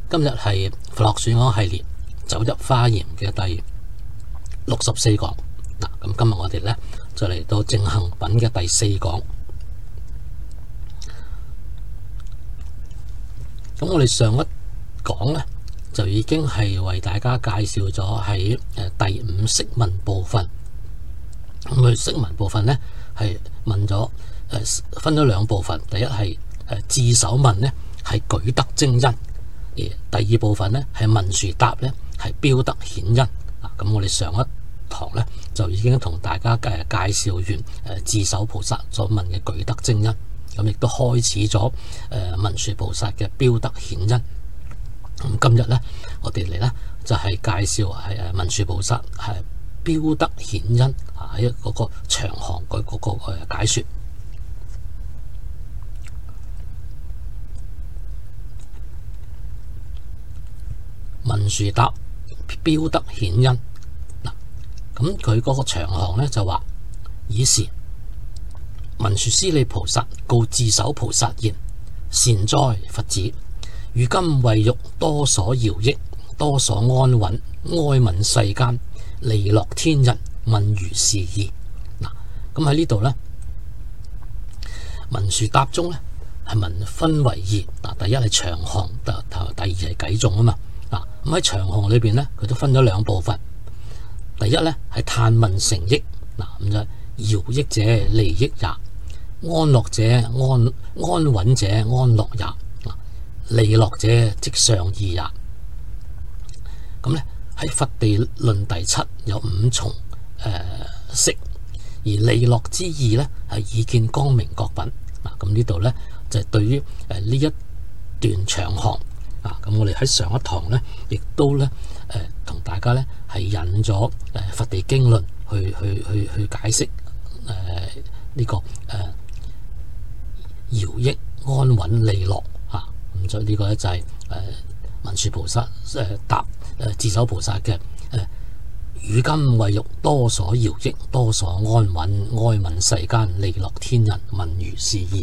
今日係佛學選講系列走入華嚴嘅第64講。咁今日我哋咧就嚟到正行品嘅第4講。咁我哋上一講咧就已經係為大家介紹咗喺第5釋文部分。咁佢釋文部分咧係問咗分咗2部分，第一係智首問咧係舉得徵因，而第2部分咧係文殊答咧係標得顯因。咁我哋上一堂咧就已經同大家介紹完智首菩薩所問嘅舉得徵因，咁亦都開始咗文殊菩薩嘅標得顯因。咁今日咧我哋嚟咧就係介紹係文殊菩薩係標得顯因喺嗰個長行嗰個解說。文殊答標得顯因。咁佢嗰個長行咧就話：爾時文殊師利菩薩告智首菩薩言：善哉佛子，如今為欲多所饒益，多所安穩，哀憫世間，利樂天人，問如是意。咁喺呢度咧，文殊答中咧係文分為2。第一係長行，第2係偈頌啊嘛。咁喺長行裏邊咧，佢都分咗2部分。第一咧係嘆問成益，咁就饒益者利益也，安樂者安穩者安樂也，利樂者即上義也。咁咧喺佛地論第7有5重釋，而利樂之義咧係已見光明覺品。咁呢度咧就係對於呢一段長行。咁我哋喺上一堂咧，亦都咧同大家咧係引咗佛地經論去解釋呢個饒益安穩利樂咁所以呢個咧就係文殊菩薩答智首菩薩嘅如今為欲多所饒益，多所安穩，哀憫世間，利樂天人，問如是意。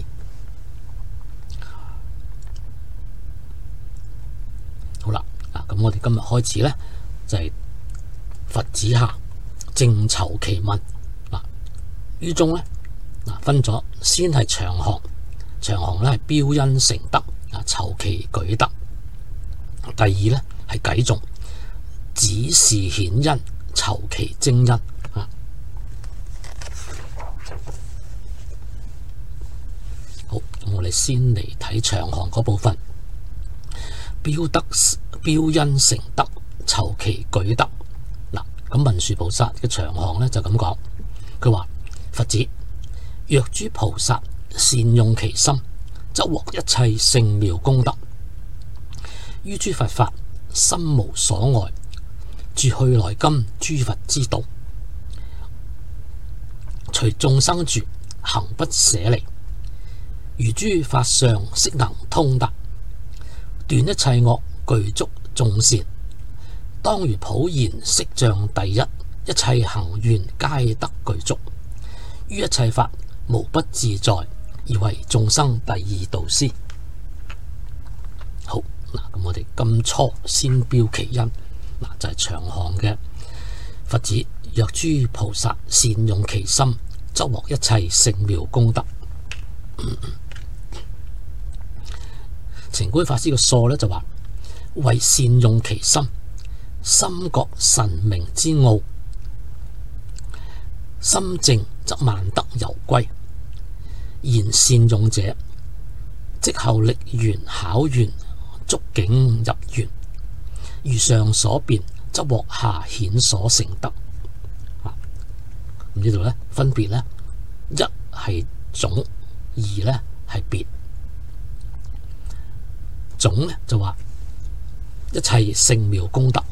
好啦，咁我哋今日開始咧就係佛子下正籌期問。於中咧分咗先係長行，長行咧係標因成德，籌期舉得。第2咧係偈頌，指示顯因，籌期徵因。好，咁我哋先嚟睇長行嗰部分。標因成德，籌期舉得。咁文殊菩薩嘅長行咧就咁講，佢話：佛子，若諸菩薩善用其心，則獲一切聖妙功德。於諸佛法心無所礙，住去來今諸佛之道，隨眾生住，行不捨離。如諸法相悉能通達，斷一切惡，具足眾善。當如普賢色像第一，一切行願皆得具足。於一切法無不自在，而為眾生第2導師。好，咁我哋今初先標其因。就係長行嘅佛子，若諸菩薩善用其心，則獲一切聖妙功德。澄觀法師嘅疏咧就話：為善用其心，心覺神明之奧，心淨則萬德猶歸。然善用者，即後力緣巧緣，觸境入緣。如上所辨，則獲下顯所成德。咁呢度咧分別咧，一係總，二咧係別。總咧就話一切聖妙功德。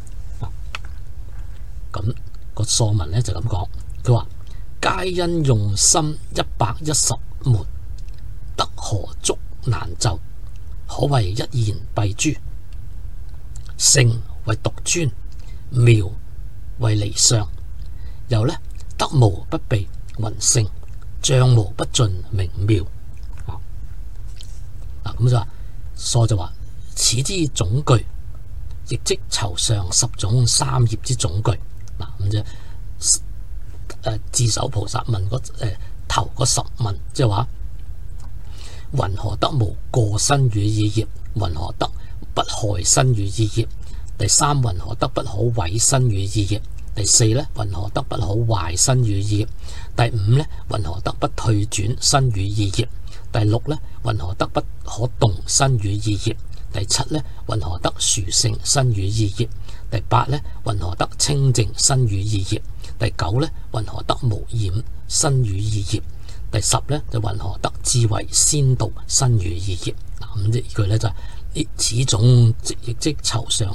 咁個疏文咧就咁講，佢話：皆因用心110門，德何足難就，可謂一言蔽諸。聖為獨尊，妙為離相。又呢，德無不備云聖，障無不盡明妙。咁就話疏就話：此此之總句，亦即酬上十種三業之總句。嗱，咁啫。智首菩薩問頭嗰10問，即係話云何得無過身語意業？云何得不害身語意業？第3，云何得不可毀身語意業？第4咧，云何得不可壞身語意業？第5咧，云何得不退轉身語意業？第6咧，云何得不可動身語意業？第7咧，云何得殊勝身語意業？第8咧，云何得清淨身語意業？第9咧，云何得無染身語意業？第10咧，就云何得智慧先導身語意業？嗱，咁呢句咧就係此種亦即酬上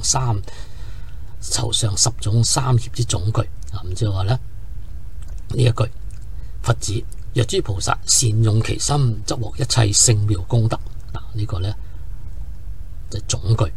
10種三業之總句。咁即係話咧，呢一句佛子若諸菩薩善用其心，則獲一切聖妙功德。嗱，呢個咧就係總句。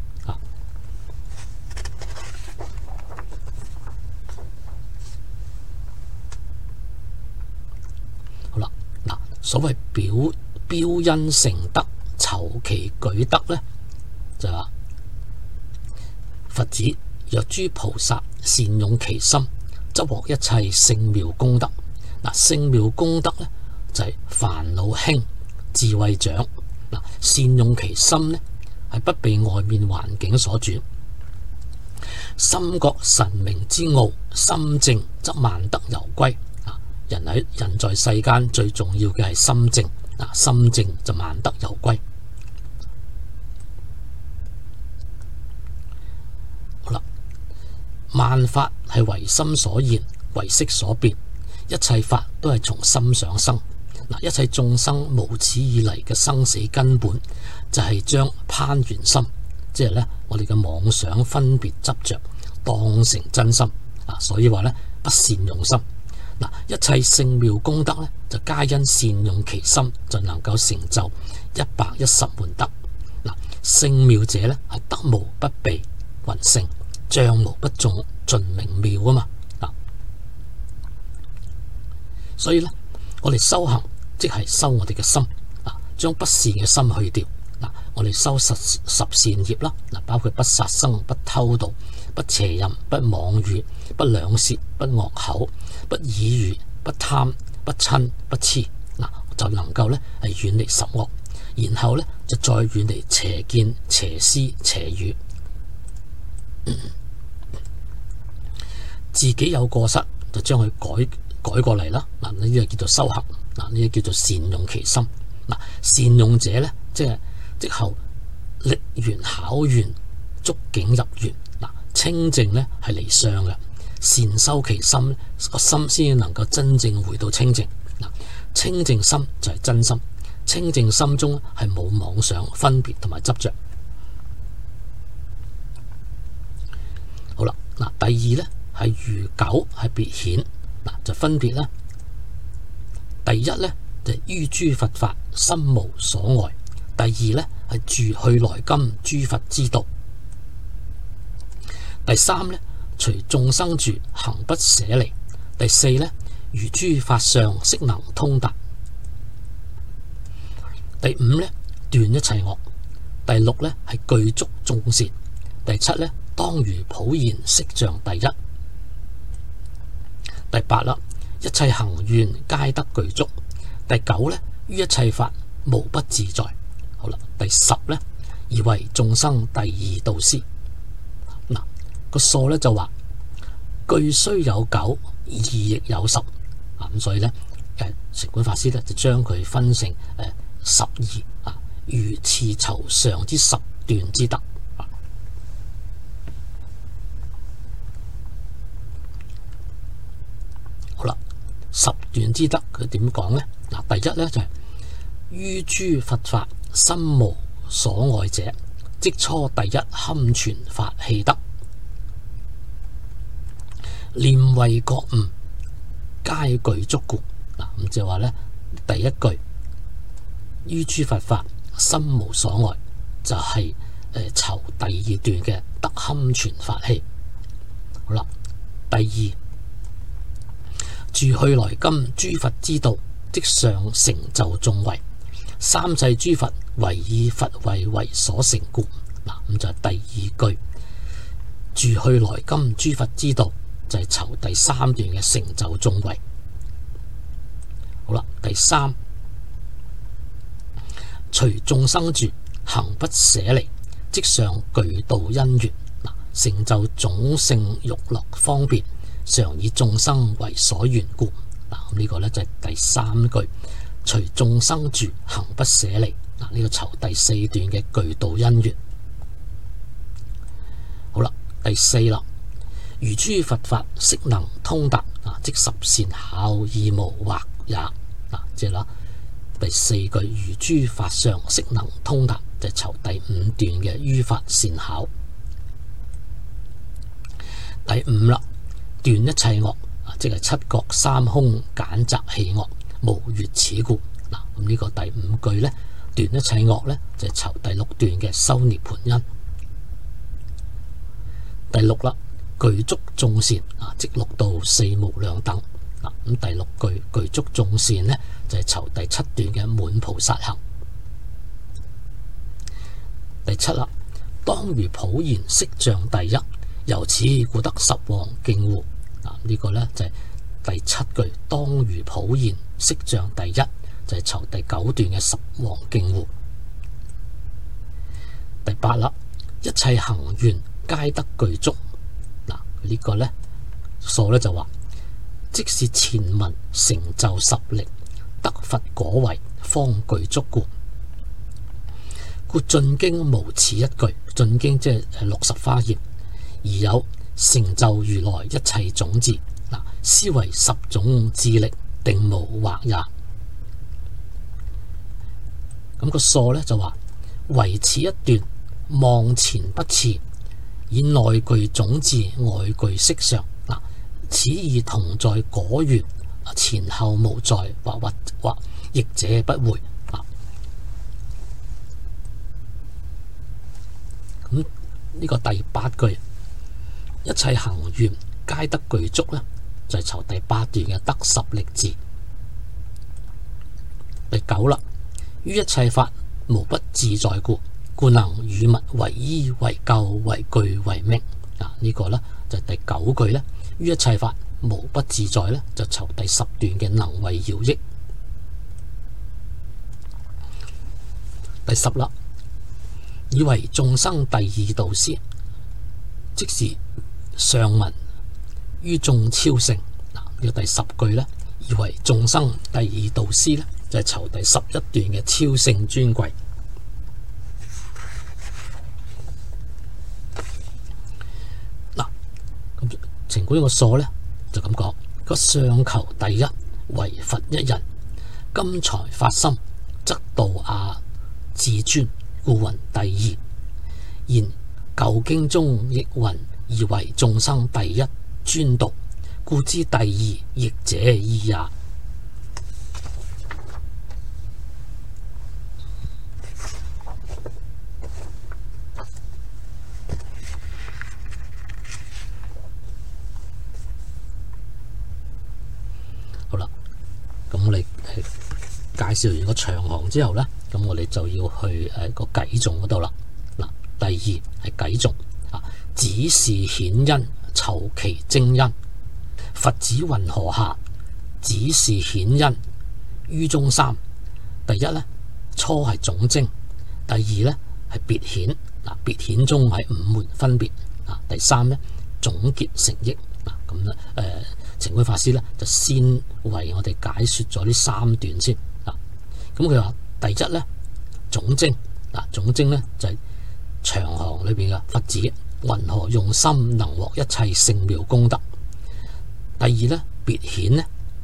所謂標因成德，酬其舉德咧，就話佛子若諸菩薩善用其心，則獲一切聖妙功德。嗱，聖妙功德咧就係煩惱輕，智慧長。嗱，善用其心咧係不被外面環境所轉，心覺神明之奧，心正則萬德猶歸。人在世間最重要嘅係心正，心正就萬德猶歸。好啦，萬法係唯心所現，唯識所變，一切法都係從心想生。一切眾生無始以嚟嘅生死根本就係將攀緣心，即係咧我哋嘅妄想分別執着當成真心。所以話咧不善用心。一切聖妙功德咧，就皆因善用其心，就能夠成就110門德。聖妙者咧係德無不備雲盛，障無不盡明妙啊嘛。所以咧，我哋修行即係修我哋嘅心，將不善嘅心去掉。我哋修十善業啦，包括不殺生、不偷盜、不邪淫、不妄語、不兩舌、不惡口、不綺語、不貪、不嗔、不痴，就能夠咧係遠離十惡，然後咧就再遠離邪見、邪思、邪語。自己有過失就將佢改過嚟啦。呢啲叫做修行，呢啲叫做善用其心。善用者咧，即後力緣巧緣，觸境入緣。清淨咧係離相嘅，善修其心，個心先能夠真正回到清淨。清淨心就係真心，清淨心中係冇妄想、分別同埋執着。好啦，第二咧係如狗係別顯，就分別咧。第一咧就於諸佛法心無所礙，第二咧係住去來今諸佛之道。第三咧，隨眾生住，行不捨離。第四咧，如諸法相，悉能通達。第五咧，斷一切惡。第六咧，係具足眾善。第七咧，當如普賢色像第一。第八啦，一切行願皆得具足。第九咧，於一切法無不自在。好啦，第十咧，而為眾生第二導師。個數咧就話句雖有9，義亦有10。咁所以咧，城管法師咧就將佢分成12如次酬上之10段之德。好啦，10段之德佢點講咧？第一咧就係於諸佛法心無所礙者，即初第一堪全法器德。念慧覺悟皆具足故。咁就話咧，第一句於諸佛法心無所礙，就係酬第二段嘅德堪全法器。好啦，第二住去來今諸佛之道，即上成就眾位，三世諸佛唯以佛慧為所成故。 嗱，咁就係第二句，住去來今諸佛之道，就係酬第三段嘅成就眾位。好啦，第三，隨眾生住，行不捨離，即上具道因緣。嗱，成就種性欲樂方便，常以眾生為所緣故。嗱，呢個呢就係第三句，隨眾生住，行不捨離。嗱，呢個酬第四段嘅具道因緣。好啦，第四啦，如諸佛法悉能通達，即十善巧義無惑也。即係啦，第四句如諸法相悉能通達，就係酬第五段嘅於法善巧。第五啦，斷一切惡，即係七覺三空簡擇棄惡，無越此故。嗱，咁呢個第五句呢，斷一切惡呢，就係酬第六段嘅修涅槃因。第六啦，具足眾善，即六度四無量等。咁第六句具足眾善呢，就係酬第七段嘅滿菩薩行。第七啦，當如普賢色像第一，由此故得十王敬護。呢個呢，就係第七句，當如普賢色像第一，就係酬第九段嘅十王敬護。第八啦，一切行願皆得具足。嗱，呢個呢，數呢就話，即是前文成就十力，得佛果位，方具足故。故進經無此一句，進經即係60華嚴，而有成就如來一切種智。嗱，斯為十種智力，定無惑也。咁個數呢就話，唯此一段望前不次，以內具種智，外具色相。嗱，此意同在果緣，前後無在，或逆者不會。咁呢個第八句，一切行願皆得具足呢，就係酬第八段嘅得十力智。第九啦，於一切法無不自在故，故能與物為依為救為具為名。呢個呢，就係第九句呢，於一切法無不自在呢，就酬第十段嘅能為饒益。第十啦，以為眾生第二導師，即是上文於眾超勝。呢個第十句呢，以為眾生第二導師呢，就係酬第11段嘅超勝尊貴。嗱，咁情觀呢個數呢，就咁講，個上求第一為佛一人，今才發心則道亞至尊，故云第二。然舊經中亦云以為眾生第一專道，故知第二亦者意也。好啦，咁我哋介紹完個長行之後呢，咁我哋就要去個偈頌嗰度啦。嗱，第二係偈頌，只是顯因，酬其精因。佛子云何下？只是顯因於中三。第一呢，初係總精；第二呢，係別顯。別顯中係五門分別。第三呢，總結成益。咁咧情觀法師呢，就先為我哋解說咗呢三段先。咁佢話第一呢，總精。總精呢，就係長行裏邊嘅佛子云何用心能獲一切聖妙功德。第二呢，別顯呢，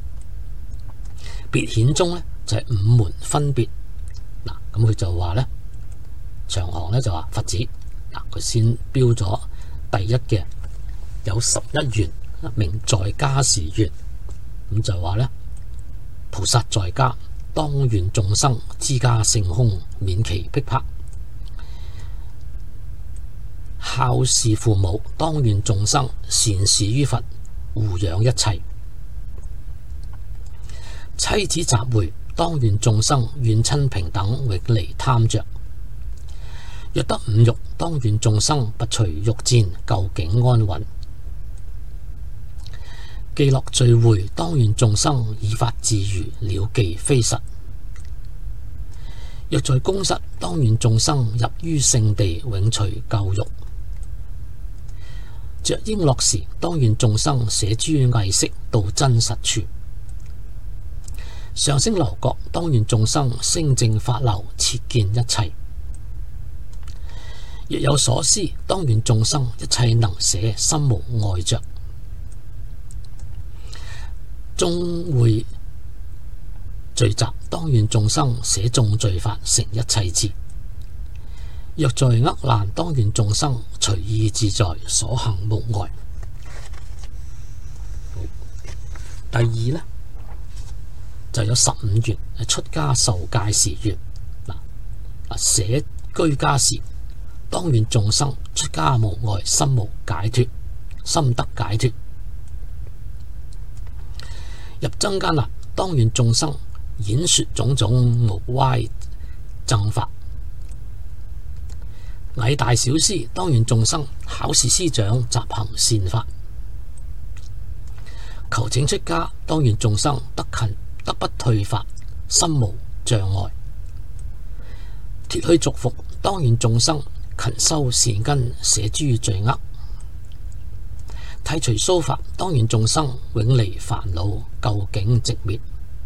別顯中呢，就係五門分別。咁佢就話呢，長行呢，就話佛子，佢先標咗第一嘅有11緣，名在家時緣。咁就話呢，菩薩在家，當願眾生知家性空，免其逼迫；孝事父母，當願眾生善事於佛，護養一切；妻子集會，當願眾生怨親平等，永離貪着； 若得五欲，當願眾生不隨欲戰，究竟安穩。既樂聚會，當願眾生以法自娛，了kỳ非實。若在宮室，當願眾生入於聖地，永除舊欲。着瓔珞時，當願眾生捨諸偽飾，到真實處。上升樓閣，當願眾生升正法樓，徹見一切。若有所思，當願眾生一切能捨，心無愛着。眾會聚集，當願眾生捨眾罪法，成一切智。若在厄難，當願眾生隨意自在，所行無礙。第二呢，就有15願，出家受戒時願。捨居家時，當願眾生出家無礙，心無解脫，心得解脫。入僧間那，當願眾生演說種種無歪正法。禮大小師，當願眾生考試師長，習行善法。求請出家，當願眾生得勤得不退法，心無障礙。脫去俗服，當願眾生勤修善根，捨諸罪惡。剃除鬚髮，當願眾生永離煩惱，究竟寂滅。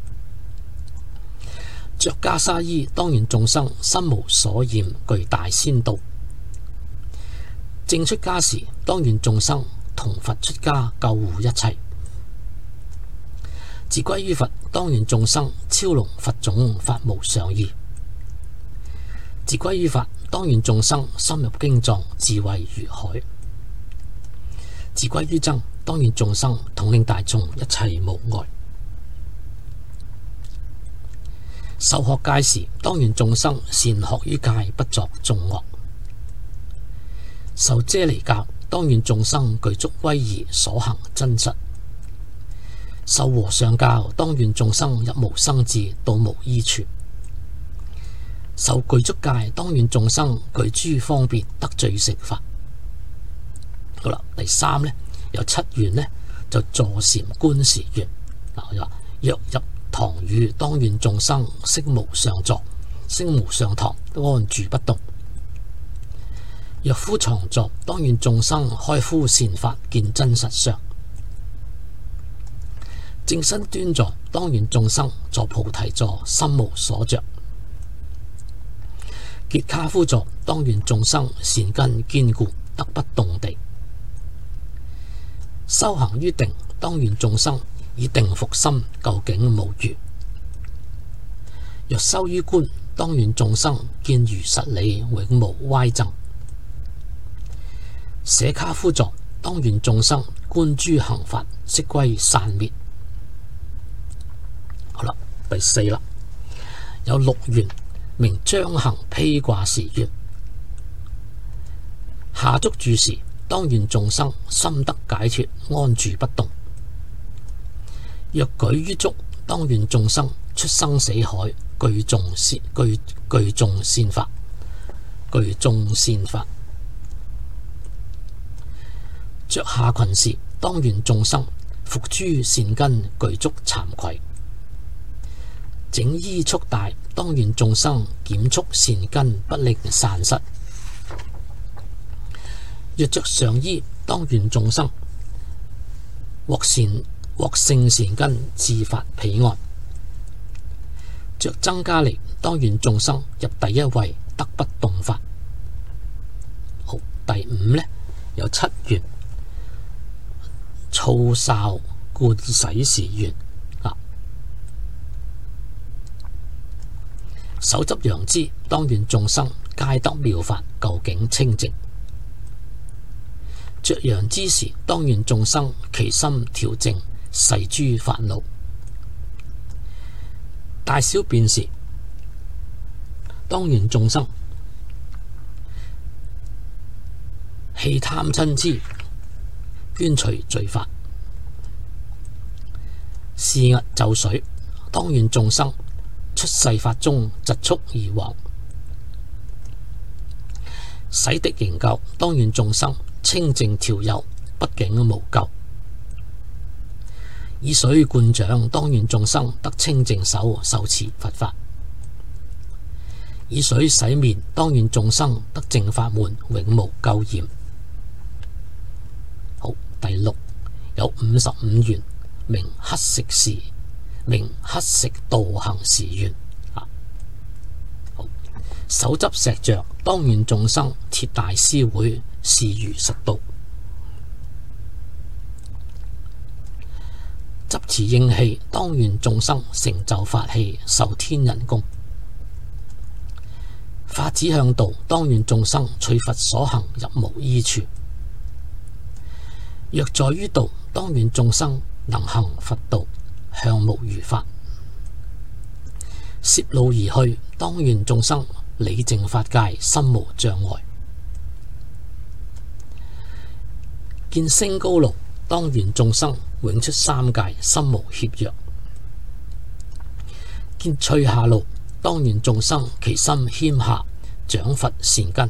着袈裟衣，當願眾生心無所染，具大仙道。正出家時，當願眾生同佛出家，救護一切。自歸於佛，當願眾生超龍佛種，法無上義。自歸於法，當願眾生深入經藏，智慧如海。自歸於僧，當願眾生統領大眾，一切無礙。受學戒時，當願眾生善學於戒，不作眾惡。受遮尼教，當願眾生具足威儀，所行真實。受和尚教，當願眾生入無生智，到無依處。受具足戒，當願眾生具諸方便，得最成法。好啦，第三呢，有7願呢，就坐禪觀時願。就話若入堂宇，當願眾生悉無上座，悉無上堂，安住不動。若敷床座，當願眾生開敷善法，見真實相。正身端坐，當願眾生坐菩提座，心無所着。結跏趺坐，當願眾生善根堅固，得不動地。修行於定，當願眾生以定伏心，究竟無餘。若修於觀，當願眾生見如實理，永無歪諍。捨跏趺坐，當願眾生觀諸行法，悉歸散滅。好啦，第4啦，有6願，名將行披掛時願。下足住時，當願眾生心得解脫，安住不動。若舉於足，當願眾生出生死海，具眾善法，具眾善法。着下裙時，當願眾生服諸善根，具足慚愧。整衣束帶，當願眾生檢束善根，不令散失。若着上衣，當願眾生獲勝善根，自發彼岸。着僧伽梨，當願眾生入第一位，得不動法。好，第5呢，有7願，澡哨盥洗時願。手執楊枝，當願眾生皆得妙法，究竟清淨。着楊枝時，當願眾生其心調靜，逝諸煩惱。大小便時，當願眾生棄貪嗔癡，捐除罪法。是日就水，當願眾生出世法中疾速而亡。 洗滌營救，當願眾生清淨調柔，畢竟無咎。以水灌掌，當願眾生得清淨手，受持佛法。以水洗面，當願眾生得正法門，永無垢染。好，第六有55願，名乞食時，名乞食道行時願。好，手執石像，當願眾生設大師會，示如實道。執持應器，當願眾生成就法器，受天人供。發指向道，當願眾生取佛所行，入無依處。若在於道，當願眾生能行佛道，向無餘法。攝路而去，當願眾生理淨法界，心無障礙。見升高路，當願眾生永出三界，心無怯弱。見趣下路，當願眾生其心謙下，長佛善根。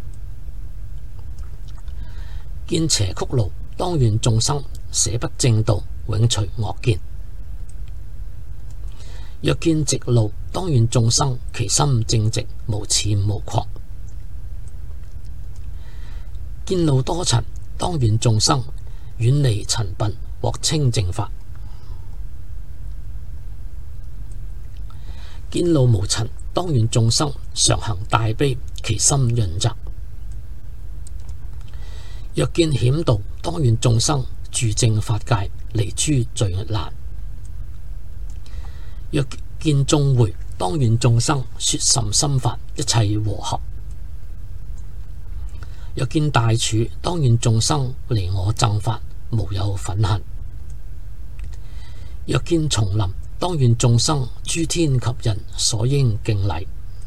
見邪曲路，當願眾生捨不正道，永除惡見。若見直路，當願眾生其心正直，無淺無狂。見路多塵，當願眾生遠離塵笨，獲清淨法。見路無塵，當願眾生常行大悲，其心潤澤。若見險道，當願眾生住正法界，離諸罪難。若見眾會，當願眾生說甚深法，一切和合。若見大處，當願眾生離我諍法，無有忿恨。若見叢林，當願眾生諸天及人所應敬禮。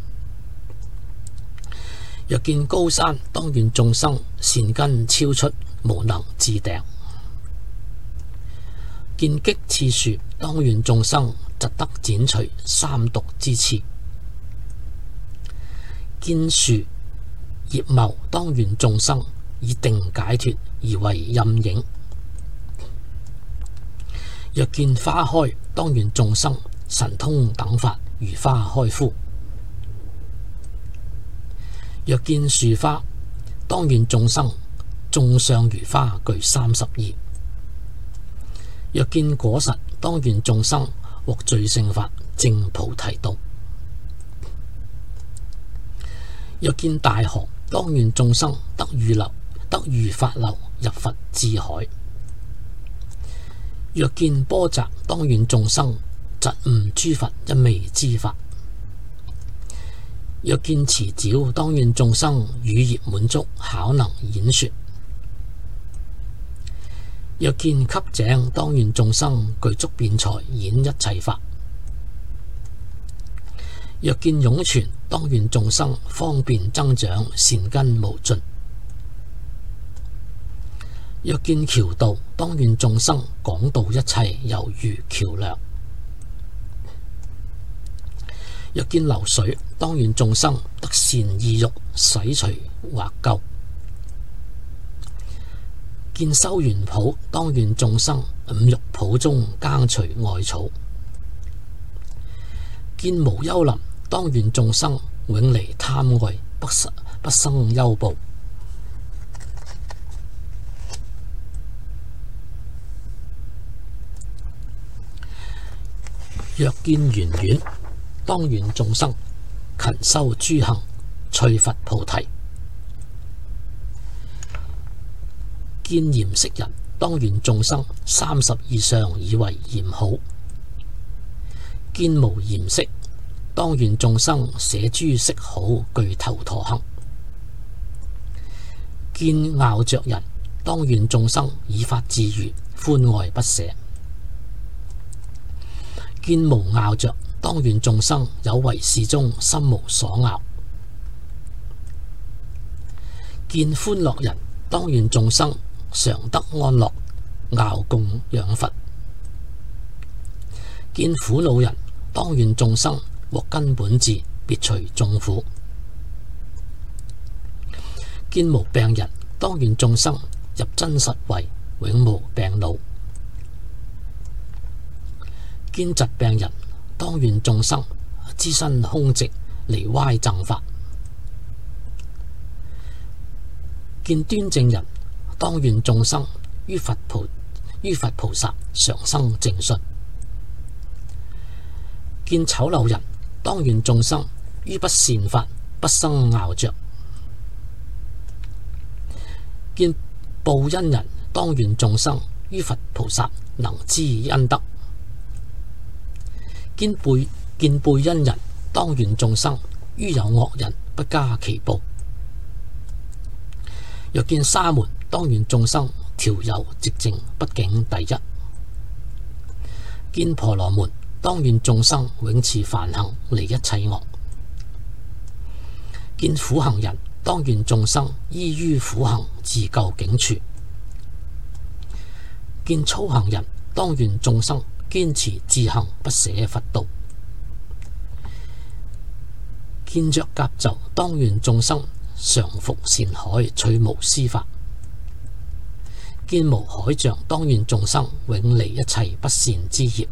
若見高山，當願眾生善根超出，無能置頂。見棘刺樹，當願眾生疾得剪除三毒之刺。見樹葉茂，當願眾生以定解脫而為陰影。若見花開，當願眾生神通等法如花開敷。若見樹花，當願眾生眾相如花具32。若見果實，當願眾生獲最勝法證菩提道。若見大河，當願眾生得遇法流，入佛智海。若見波澤，當願眾生疾悟諸佛一味之法。若見池沼，當願眾生語業滿足，巧能演說。若見汲井，當願眾生具足辯才，演一切法。若見湧泉，當願眾生方便增長，善根無盡。若見橋道，當願眾生廣度一切，猶如橋樑。若見流水，當願眾生得善意欲，洗除惑垢。見修園圃，當願眾生五欲圃中耕除外草。見無憂林，當願眾生永離貪愛，不生憂怖。若見圓院，當願眾生勤修諸行，趣佛菩提。見嚴飾人，當願眾生30以上以為嚴好。見無嚴飾，當願眾生捨諸飾好，具頭陀行。見樂着人，當願眾生以法自娛，歡愛不捨。見無樂着，當願眾生有為事中心無所樂。見歡樂人，當願眾生常得安樂，樂供養佛。見苦惱人，當願眾生獲根本智，別除眾苦。 見無病人，當願眾生入真實位，永無病惱；見疾病人，當願眾生知身空寂，離歪正法；見端正人，當願眾生於佛菩薩常生正信；見醜陋人，當願眾生於不善法不生拗着；見報恩人，當願眾生於佛菩薩能知恩德；見背恩人，當願眾生於有惡人不加其報；若見沙門，當願眾生調柔寂靜不境第一；見婆羅門，當願眾生永持梵行離一切惡；見苦行人，當願眾生依於苦行自救境處；見粗行人，當願眾生堅持自行不捨佛道；見着甲冑，當願眾生常服善海取無施法；見無海象，當願眾生永離一切不善之業；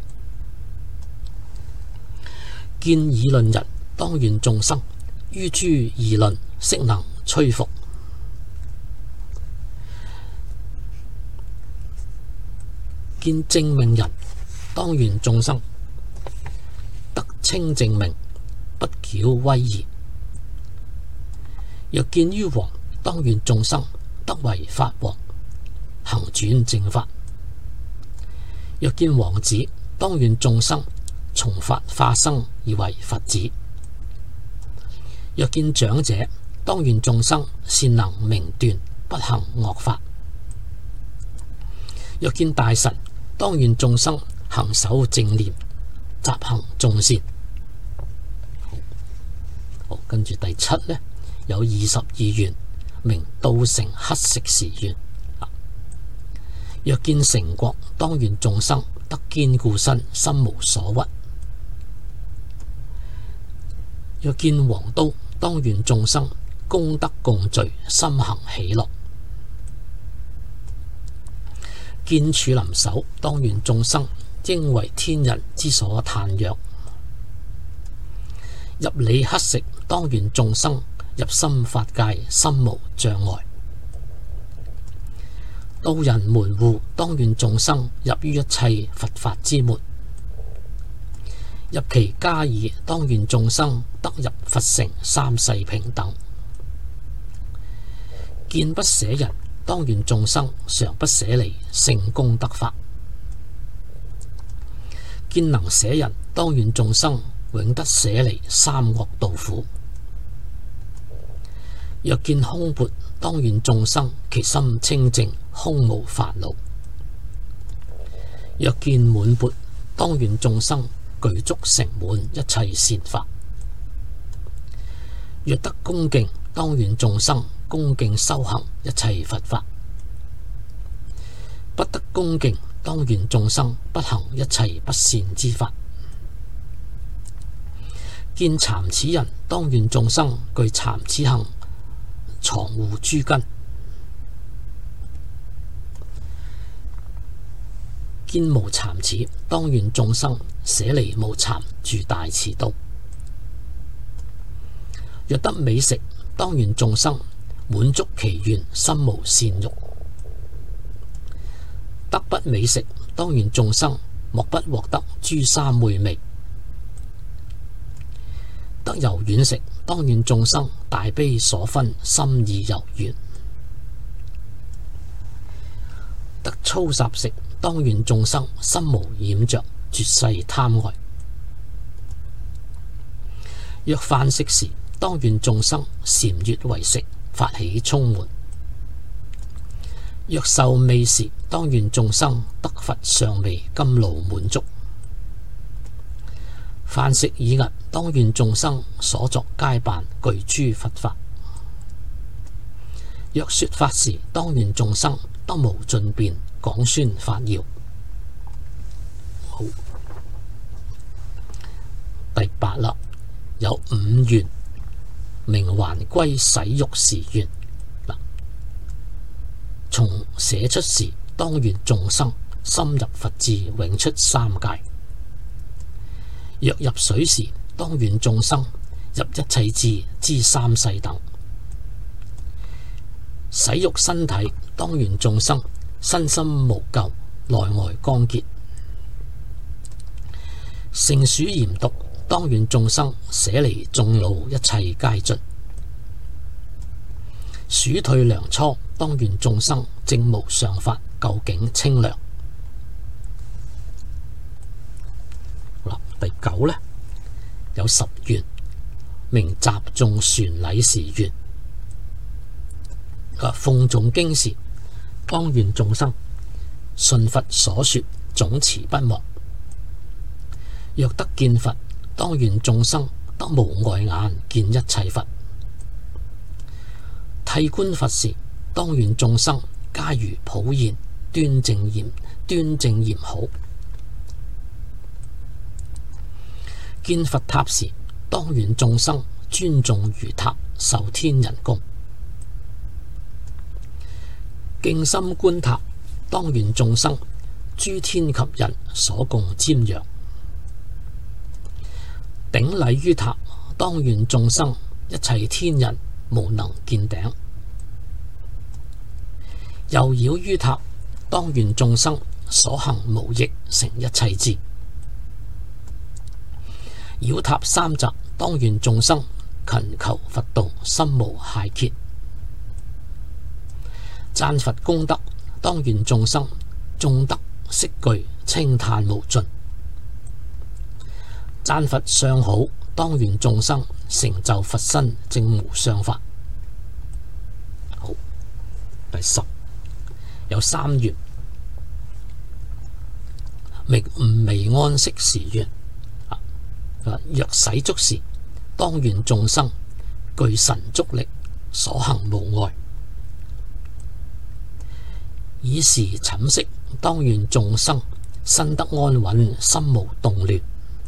見議論人，當願眾生於諸議論悉能摧伏；見正命人，當願眾生得清正命，不矯威儀；若見於王，當願眾生得為法王，行轉正法；若見王子，當願眾生從法化生而為佛子；若見長者，當願眾生善能明斷，不行惡法；若見大神，當願眾生行守正念，習行眾善。好，跟住第七呢，有22願，名道成乞食時願。若見成國，當願眾生得堅固身，心無所屈；若見王都，當願眾生功德共聚，心行喜樂；見柱林首，當願眾生應為天人之所嘆仰；入理乞食，當願眾生入心法界，心無障礙；到人門戶，當願眾生入於一切佛法之門；入其家義，當願眾生得入佛城，三世平等；見不捨人，當願眾生常不捨離聖功德法；見能捨人，當願眾生永得捨離三惡道苦；若見空缽，當願眾生其心清淨，空無煩惱；若見滿缽，當願眾生具足成滿一切善法；若得恭敬，當願眾生恭敬修行一切佛法；不得恭敬，當願眾生不行一切不善之法；見讒齒人，當願眾生具讒齒行，藏護諸根；見無讒齒，當願眾生捨離無讒，住大慈道；若得美食，當願眾生滿足其願，心無善欲；得不美食，當願眾生莫不獲得諸三昧味；得柔軟食，當願眾生大悲所分，心意柔軟；得粗雜食，當願眾生心無染着，絕世貪愛；若飯食時，當願眾生禪悅為食，發起充滿；若受味時，當願眾生得佛上味，甘露滿足；飯食已訖，當願眾生所作皆辦，具諸佛法；若說法時，當願眾生得無盡辯，講宣法要。好，第八啦，有5願，名還歸洗浴時願。嗱， 捨出時，當願眾生深入佛智，永出三界。若入水時，當願眾生入一切智，知三世等。洗浴身體，當願眾生身心無垢，內外光潔。勝暑嚴毒，當願眾生捨離眾惱，一切皆盡。暑退涼初，當願眾生證無上法，究竟清涼。第九呢，有10願，名集眾旋禮時願。奉誦經時，當願眾生信佛所說，總持不忘。若得見佛，當願眾生得無礙眼，見一切佛。剃觀佛時，當願眾生皆如普現，端正嚴好。見佛塔時，當願眾生尊重如塔，受天人供。敬心觀塔，當願眾生諸天及人所共瞻仰。頂禮於塔，當願眾生一切天人無能見頂。右繞於塔，當願眾生所行無逆，成一切智。繞塔三匝，當願眾生勤求佛道，心無懈竭。讚佛功德，當願眾生眾德悉具，稱歎無盡。讚佛相好，當願眾生成就佛身，證無上法。好，第10有3願，名五味安息時願。若洗足時，當願眾生具神足力，所行無礙。以時寢息，當願眾生身得安穩，心無動亂。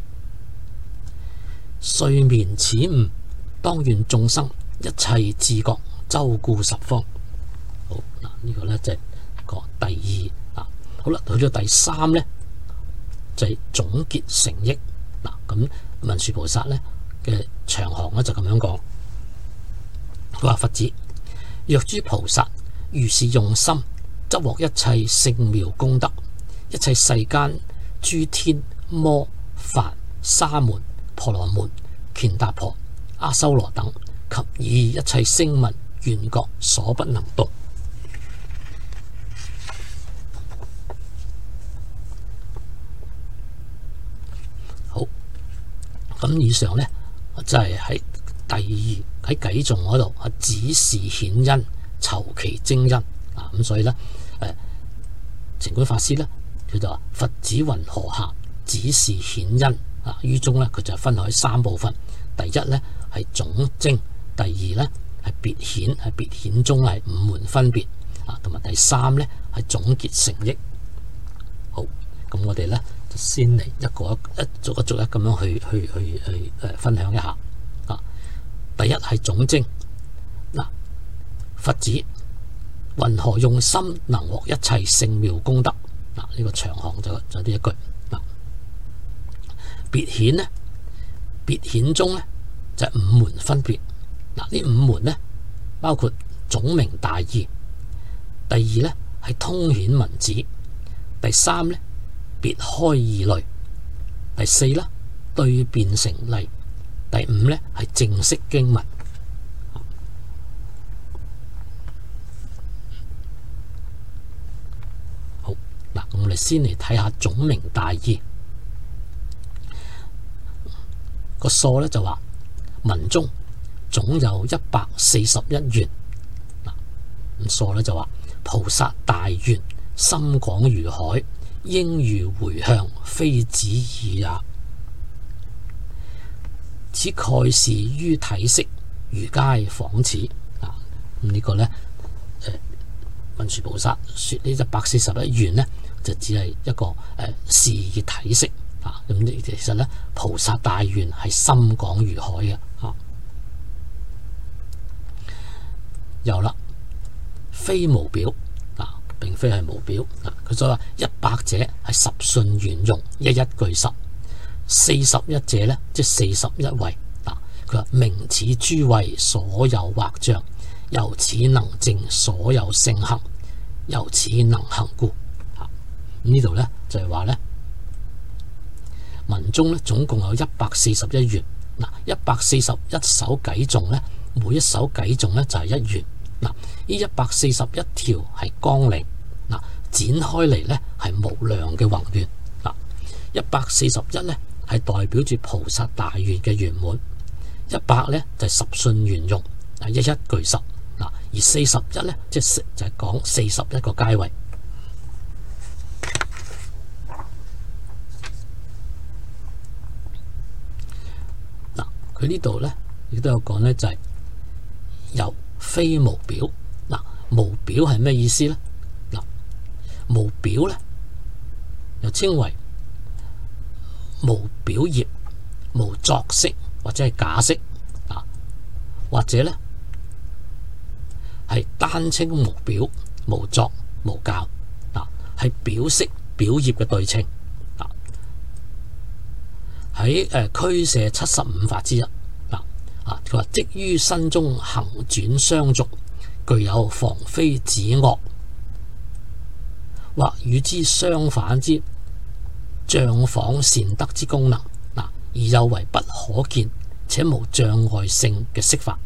睡眠始悟，當願眾生一切智覺，周顧十方。好，嗱，呢個呢就係個第2。好啦，去到第3呢，就係總結成益。嗱，咁文殊菩薩呢嘅長行呢就咁樣講，佢話：佛子，若諸菩薩如是用心，則獲一切聖妙功德，一切世間諸天魔梵沙門婆羅門乾達婆阿修羅等，及以一切聲聞緣覺所不能度。好，咁以上呢，就係喺第2喺偈頌嗰度指示顯因，籌其精因。咁所以呢，澄觀法師呢，佢就話佛子云何下指示顯因。於中呢，佢就分開3部分。第1呢係總精，第2呢係別顯，係別顯中係5門分別。同埋第3呢係總結成益。好，咁我哋呢就先嚟逐一咁樣去分享一下。第1係總精。佛子云何用心能獲一切聖妙功德？呢個長行就呢一句。別顯呢，別顯中呢就係5門分別。呢5門呢包括總明大義，第2呢係通顯文字，第3呢別開義類，第4呢對辯成例，第5呢係正釋經文。好，嗱，我哋先嚟睇下總明大義。個數咧就話文中總有141願。咁數咧就話菩薩大願深廣如海，應如迴向，非止意也。此蓋示於體色，如皆仿此。咁呢個咧，文殊菩薩說呢141願呢，就只係一個示意體色。咁其實咧，菩薩大願係深廣如海嘅。有啦，非無表。 並非係無表。佢所話100者係十順圓融，一一具十；41者呢，即41位。佢話明此諸位所有畫像，由此能證所有聖行，由此能行故。呢度呢，就係話呢，文中呢總共有141元。141首偈頌呢，每一首偈頌呢就係1元。呢141條係綱領，展開嚟呢係無量嘅宏願。141呢係代表住菩薩大願嘅圓滿，100呢就係十順圓融，一一具十。而41呢就係講41個階位。佢呢度呢亦都有講呢，就係由非無表。無表係咩意思呢？無表呢又稱為無表業、無作色或者係假色，或者呢係單稱無表、無作、無教，係表色表業嘅對稱。喺俱舍75法之一，佢話即於身中行轉相續，具有防非止惡，或與之相反之像仿善德之功能，而又為不可見且無障礙性嘅色法。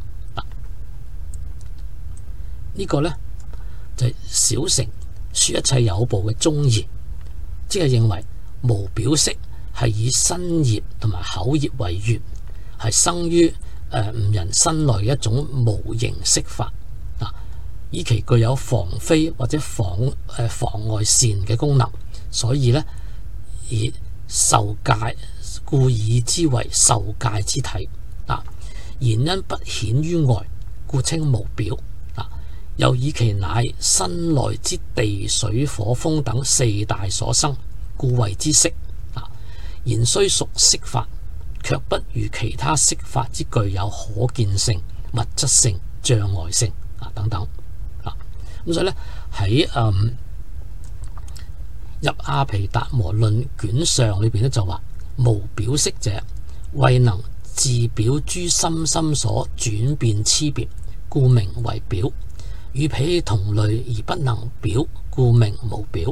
呢個呢，就係小乘說一切有部嘅宗義，即係認為無表色係以身業同埋口業為緣，係生於吾人身內嘅一種無形色法，以其具有防非或者妨礙善嘅功能，所以呢，以受戒故以之為受戒之體。然因不顯於外，故稱無表。又以其乃身內之地水火風等4大所生，故謂之色。然雖屬色法，卻不如其他色法之具有可見性、物質性、障礙性等等。咁所以咧喺入阿毗達摩論卷上裏邊咧就話，無表色者，謂能自表諸心心所轉變差別，故名為表。與彼同類而不能表，故名無表。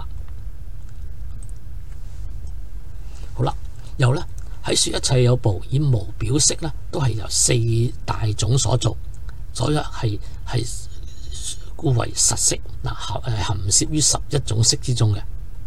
好啦，又呢喺說一切有部以無表色呢，都係由4大種所做，所以係故為實色。含攝於11種色之中嘅。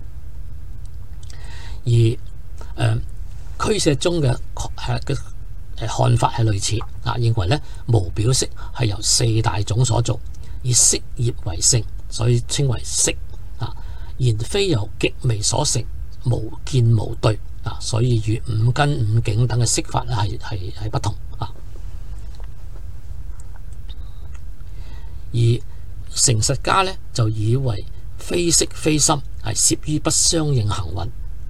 而俱舍中嘅看法係類似，認為呢無表色係由4大種所做，以色業為性，所以稱為色。然非由極微所成，無見無對，所以與五根五境等嘅色法咧係不同。而成實家呢，就以為非色非心，係攝於不相應行蘊。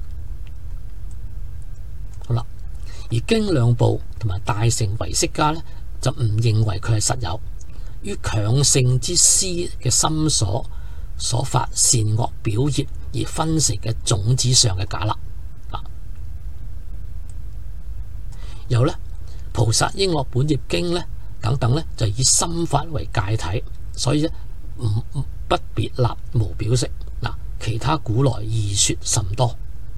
好啦，而經量部同埋大乘唯識家呢，就唔認為佢係實有，於強性之思嘅心所發善惡表業而分成嘅種子上嘅假立。有呢菩薩瓔珞本業經呢等等呢，就以心法為界體，所以呢不別立無表色。其他古來異說甚多。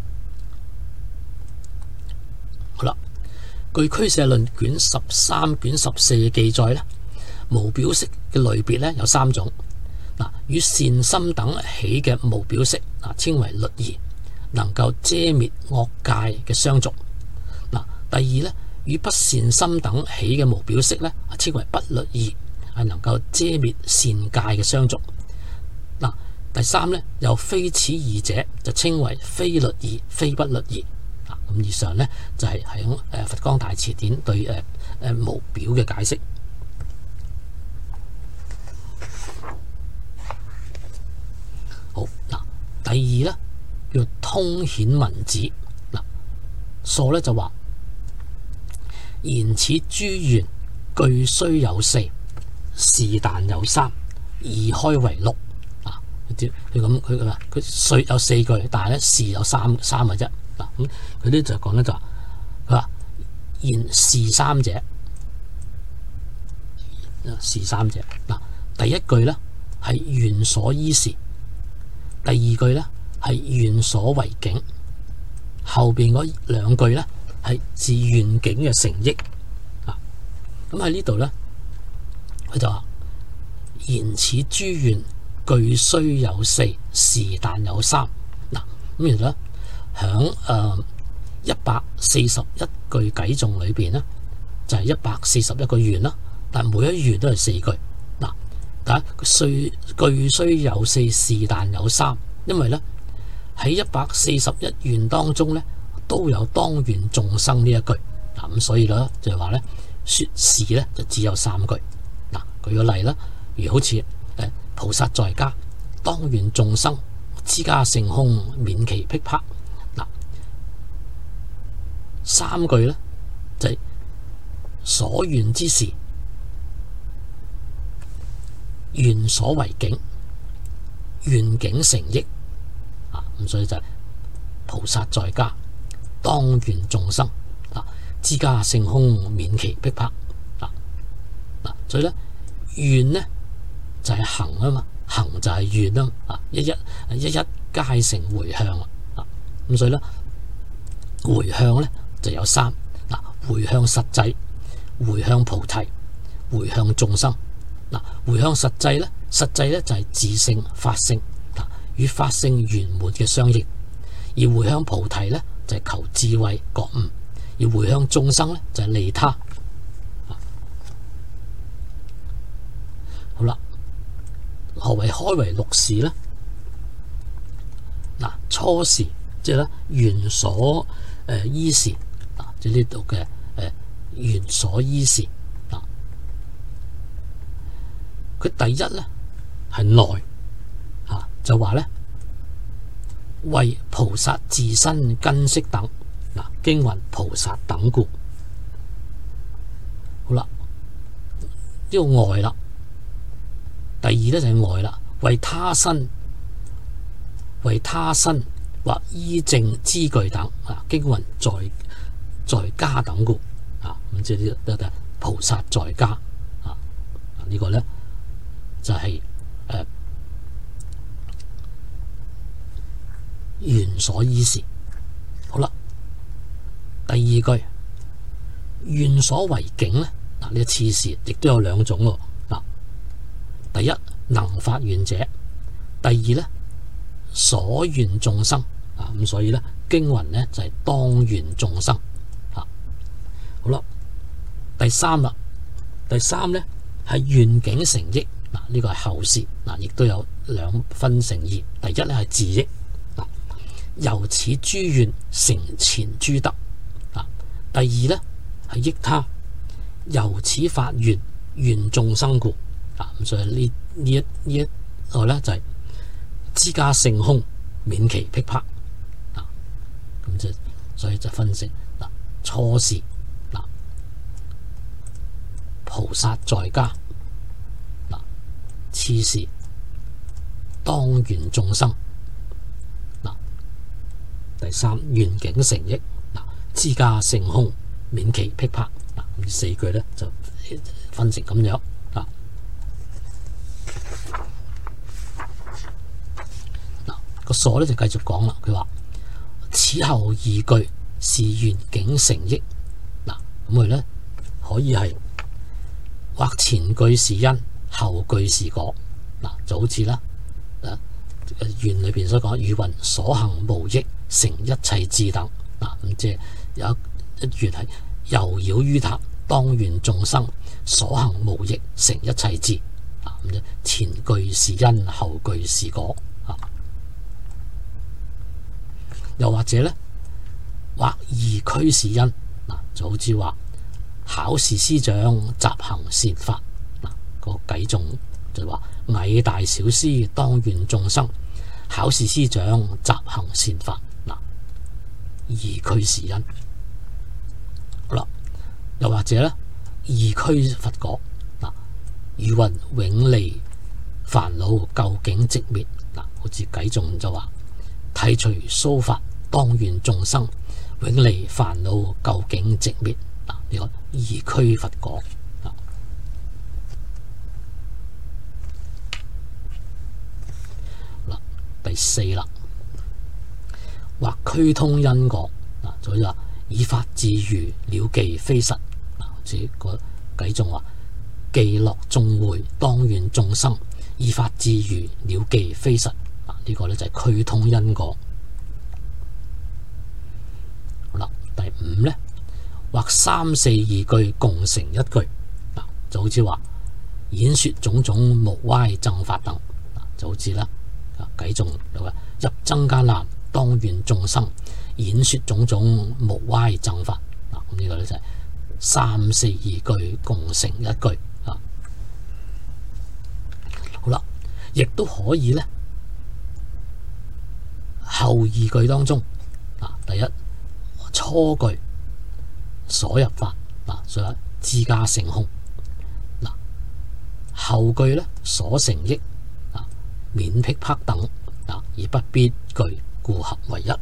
好啦，據俱舍論卷13、卷14嘅記載呢，無表色嘅類別呢有3種。與善心等起嘅無表色，稱為律儀，能夠遮滅惡戒嘅相續。第二呢，與不善心等起嘅無表色呢，稱為不律儀，係能夠遮滅善戒嘅相續。第三呢，有非此二者，就稱為非律儀、非不律儀。咁以上呢，就係喺佛光大辭典對無表嘅解釋。好，第二呢，叫通顯文字。疏呢就話，言此諸緣具須有4，是但有3，二開為6。 佢歲有4句，但係咧士有三嘅啫。嗱，咁佢呢就講咧就話，佢話言士三者，士三者。嗱，第一句咧係願所依時，第二句咧係願所為景，後邊嗰2句咧係自願景嘅成益。啊，咁喺呢度咧，佢就話言此諸願句雖有4，時但有3。嗱，咁原來咧響141句偈頌裏邊咧，就係141個願啦，但每一願都係4句。嗱，但係句雖有4，時但有3，因為咧喺141願當中咧都有當願眾生呢一句。嗱，咁所以咧就係話咧說時咧就只有3句。嗱，舉個例啦，如好似菩薩在家，當願眾生知家性空，免其癖魄。嗱，3句咧就係所願之時，願所為境，願境成益。啊，咁所以就係菩薩在家，當願眾生知家性空，免其癖魄。嗱，所以咧願咧就係行啊嘛，行就係願啊嘛。一皆成回向啦。咁所以咧回向咧就有3。嗱，回向實際，回向菩提，回向眾生。嗱，回向實際咧就係自性法性，與法性圓滿嘅相應；而回向菩提咧就係求智慧覺悟，而回向眾生咧就係利他。好啦，何謂開為6時咧？嗱，初時即係咧願所依時，即係呢度嘅願所依時。佢第一咧係內，就話咧為菩薩自身根識等。嗱，經云菩薩等故。好啦，呢個外啦。第二咧就係外啦，為他身或依正資具等。經云在家等故。咁即係呢菩薩在家。呢個咧就係願所依時。好啦，第二句願所為境咧，呢個次時亦都有2種喎。第一能發願者，第二咧所願眾生。咁所以咧經云咧就係當願眾生。好啦，第三啦，第3咧係願境成益。呢個係後時。亦都有2分成義。第一咧係自益。由此諸願成前諸德。第二咧係益他，由此發願願眾生故。咁所以呢一個咧就係知家性空，免其癖魄。咁所以就分成初時菩薩在家，次時當願眾生，第3願境成益，知家性空，免其癖魄。呢4句咧就分成咁樣。個所咧就繼續講啦，佢話此後2句是願境成益。咁佢咧可以係或前句是因，後句是果。就好似啦願裏邊所講，語云所行無益，成一切智等。咁即係有一願係遊繞於塔，當願眾生所行無益，成一切智。咁前句是因，後句是果。又或者咧，或二俱是因。就好似話考試師長習行善法。個偈頌就話蟻大小師當願眾生，考試師長習行善法。二俱是因。好啦，又或者咧，二俱佛果。語云永離煩惱究竟寂滅。嗱，好似偈頌就話：剃除鬚髮，當願眾生永離煩惱究竟寂滅。嗱，呢個二俱佛果。第四啦，或俱通因果。所以話以法自娛，了期非實。好似個偈頌話：伎樂眾會，當願眾生以法自娛，了期非實。呢個咧就係俱通因果。好啦，第五咧，或三四二句共成一句。就好似話演說種種無歪正法等。就好似啦。偈頌有嘅入僧伽藍，當願眾生演說種種無歪正法。咁呢個咧就係三四二句共成一句。好啦，亦都可以咧，後二句當中，第一初句所入法，所以自家成空。後句咧所成益，免辟魄等，而不必具，故合為一。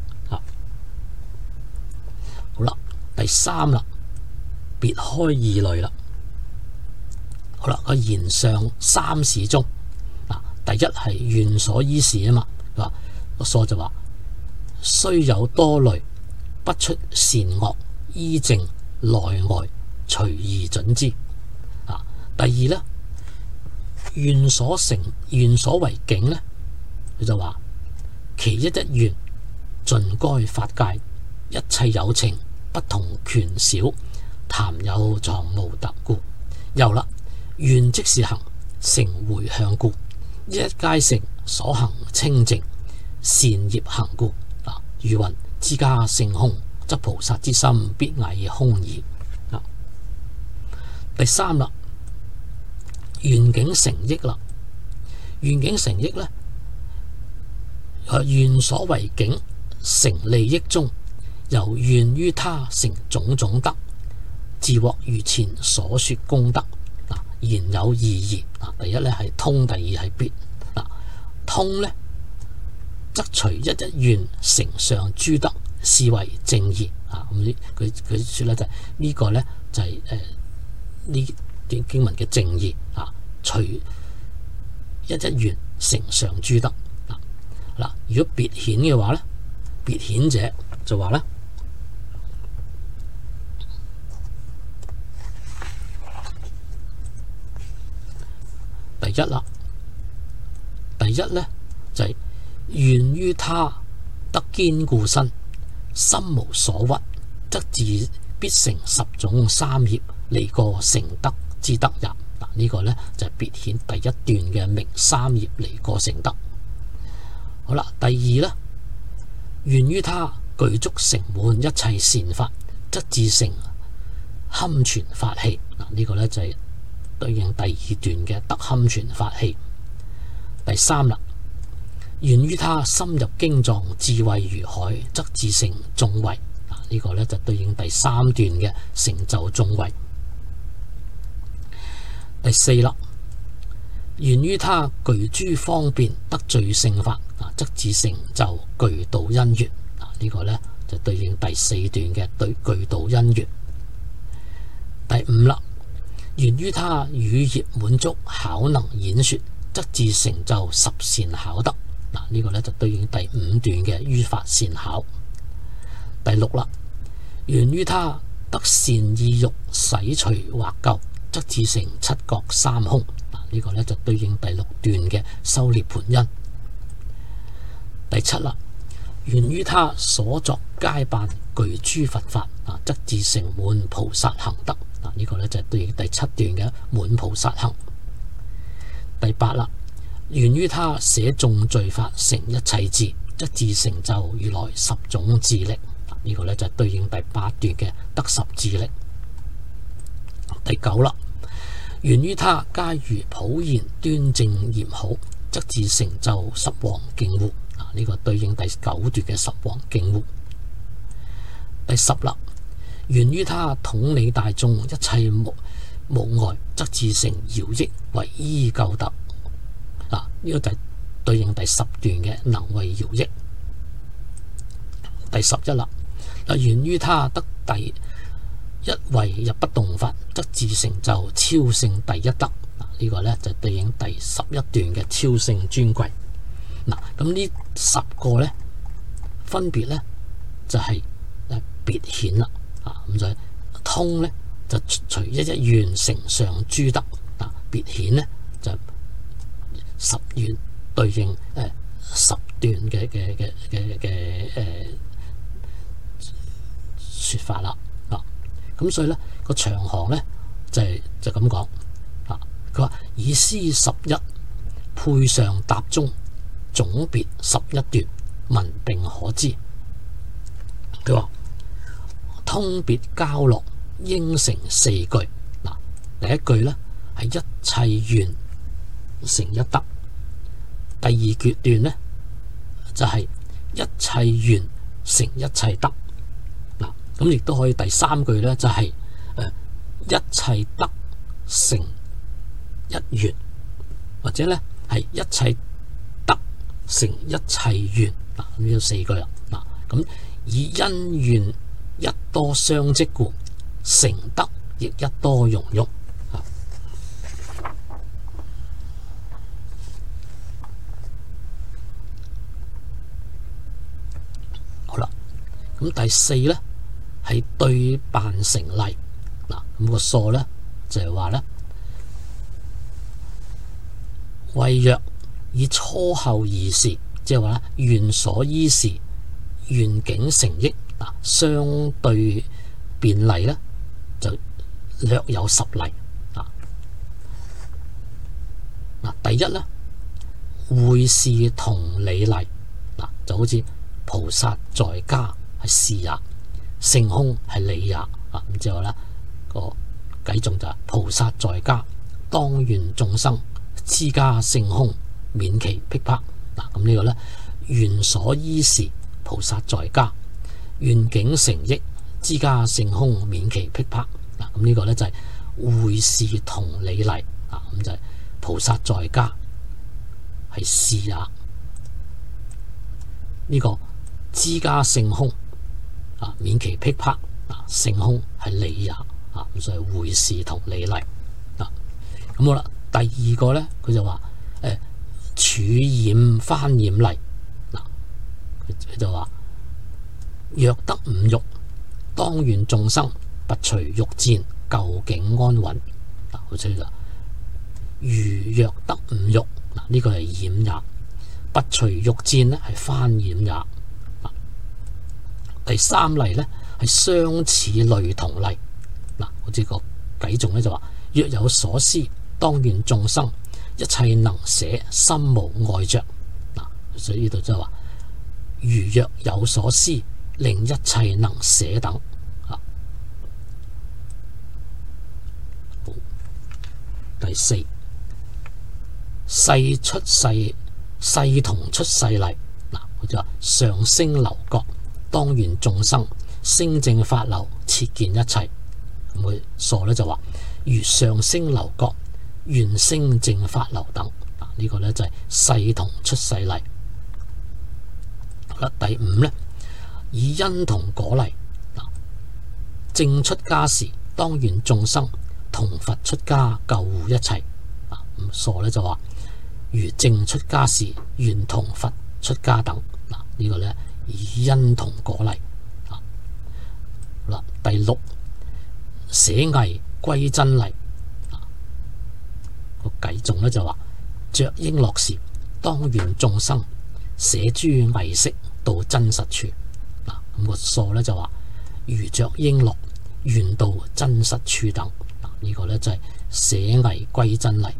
好啦，第三啦，別開二類啦。好啦，個言上三事中，第一係願所依事啊嘛。個疏就話：雖有多類，不出善惡，依正內外，隨意準之。第二咧，願所成，願所為境咧，佢就話：其一一願，盡該法界，一切有情不同權少，談有藏無特故。又啦，願即是行，成回向故，一一皆成所行清淨，善業行故。如云自家性空，則菩薩之心必偽空矣。第三啦，願境成益啦。願境成益咧，願所為境成利益中，由願於他成種種德，自獲如前所說功德。言有二義，第一咧係通，第二係別。通咧則隨一一願成上諸德，是為正義。咁佢說咧就係呢個咧就係呢段經文嘅正義。隨一一願成上諸德。如果別顯嘅話咧，別顯者就話咧，第一啦，第一咧就係願於他得堅固身，心無所屈，則自必成十種三業，離過成德之德也。呢個咧就係別顯第一段嘅明三業離過成德。好啦，第二咧，願於他具足成滿一切善法，則自成堪存法器。呢個咧就係對應第二段嘅得堪存法器。第三啦，願於他深入經藏，智慧如海，則自成眾慧。呢個咧就對應第三段嘅成就眾慧。第四啦，願於他具諸方便，得最勝法，則自成就具道因緣。呢個咧就對應第四段嘅對具道因緣。第五啦，願於他語業滿足，巧能演說，則自成就十善巧德。呢個咧就對應第五段嘅於法善巧。第六啦，願於他得善意欲，洗除惑垢，則自成七覺三空。呢個咧就對應第六段嘅修涅槃因。第七啦，願於他所作皆辦具諸佛法，則自成滿菩薩行德。呢個咧就係對應第七段嘅滿菩薩行。第八啦，願於他捨眾罪法成一切智，則自成就如來十種智力。呢個咧就係對應第八段嘅得十智力。第九啦，願於他皆如普賢端正嚴好，則自成就十王敬護。呢個對應第九段嘅十王敬護。第十啦，願於他統理大眾，一切無礙，則自成饒益為依救特。 呢個就係對應第10段嘅能為徭役。第11啦，緣於他得第一位入不動法，則自成就超勝第一德。呢個呢，就對應第11段嘅超勝尊貴。咁呢10個呢，分別呢就係別顯啦。咁就係通呢，就隨一一完成上諸德。別顯呢，就10願對應10段嘅說法啦。咁所以呢個長行呢，就咁講。佢話以詩11配上答中，總別11段，文並可知。佢話通別交落，應成4句。第一句呢係一切願成一德，第二決段呢就係一切願成一切德。咁亦都可以第3句呢就係一切德成一願，或者呢係一切德成一切願。呢個4句啦。咁以因緣一多相即故，成德亦一多融郁。好啦，咁第4呢係對辦成例。咁個疏呢就係話呢，謂若以初後二事，即係話呢願所依事，願境成益。相對辯例呢就略有10例。第一呢，會事同理例。就好似菩薩在家係事也，性空係理也。咁之後呢個偈頌就係菩薩在家，當願眾生知家性空，免其逼迫。咁呢個呢，願所依事，菩薩在家，願境成益，知家性空，免其逼迫。咁呢個呢，就係會事同理例。咁就係菩薩在家係事也，呢個知家性空免其逼迫，性空係理也。咁所以會事同理例。咁好啦，第2個呢，佢就話處染翻染例。佢就話若得5欲，當願眾生拔除欲戰，究竟安穩。好似就如若得5欲，呢個係染也，拔除欲戰呢係翻染也。第3例呢係相似類同例。好似個偈頌呢就話若有所思，當願眾生一切能捨，心無愛着。所以呢度即係話如若有所思，令一切能捨等。第4，世出世同出世例。佢就話上升樓閣，當願眾生升正法流，切見一切。咁佢疏呢就話如上升樓閣，願升正法流等。呢個呢就係世同出世例。第5呢，以因同果例。正出家時，當願眾生同佛出家，救護一切。咁疏呢就話如正出家時，願同佛出家等。呢個呢，以因同果例。第6，捨偽歸真例。個偈頌呢就話着瓔珞時，當願眾生捨諸偽飾，到真實處。咁個疏呢就話如着瓔珞，願到真實處等。呢個呢就係捨偽歸真例。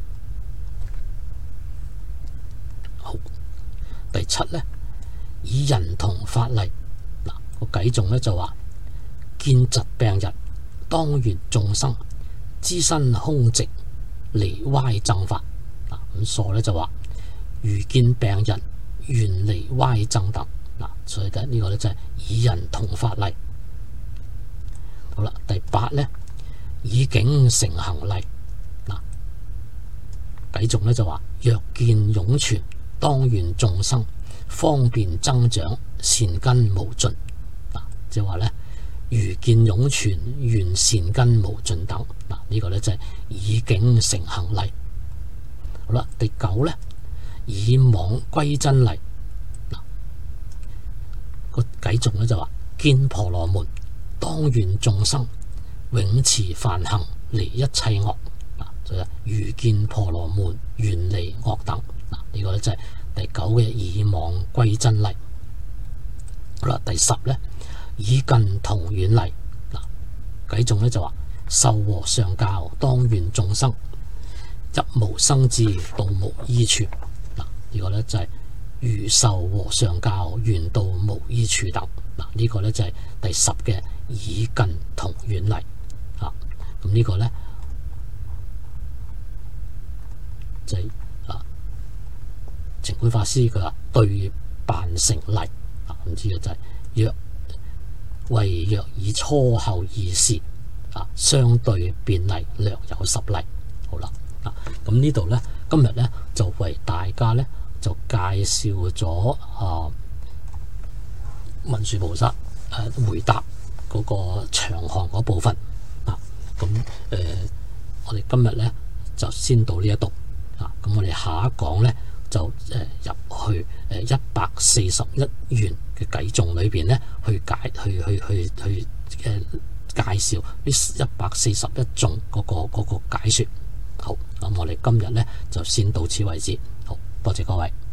好，第7呢，以人同法例。個偈頌呢就話見疾病人，當願眾生知身空寂，離歪諍法。咁疏呢就話如見病人，願離歪諍等。所以呢個呢就係以人同法例。好啦，第8呢，以境成行例。偈頌呢就話若見湧泉，當願眾生方便增長，善根無盡。即係話呢，如見湧泉，願善根無盡等。呢個呢就係以境成行例。好啦，第九呢，以妄歸真例。個偈頌呢就話：見婆羅門，當願眾生永持梵行，離一切惡。就係如見婆羅門，願離惡等。呢個呢就係第九嘅以妄歸真例。好啦，第十呢，以近同遠例。偈頌呢就話：受和尚教，當願眾生入無生智，到無依處。呢個呢就係如受和尚教，願到無依處等。呢個呢就係第十嘅以近同遠例。咁呢個呢就係淨觀法師佢話對辦成例。唔知嘅就係若以初後二事相對辯例，略有十例。好啦，咁呢度呢，今日呢就為大家呢就介紹咗文殊菩薩回答嗰個長行嗰部分。咁我哋今日呢就先到呢一度。咁我哋下一講呢就入去141願嘅偈頌裏邊呢去介紹呢141頌嗰個解說。好，咁我哋今日呢就先到此為止。好，多謝各位。